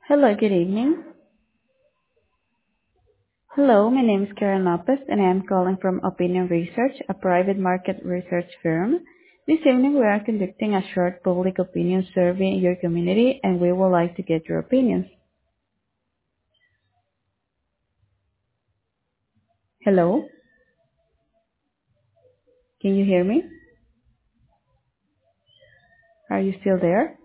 Hello, good evening. Hello, my name is Karen Lopez, and I am calling from Opinion Research, a private market research firm. This evening, we are conducting a short public opinion survey in your community, and we would like to get your opinions. Hello, can you hear me? Are you still there?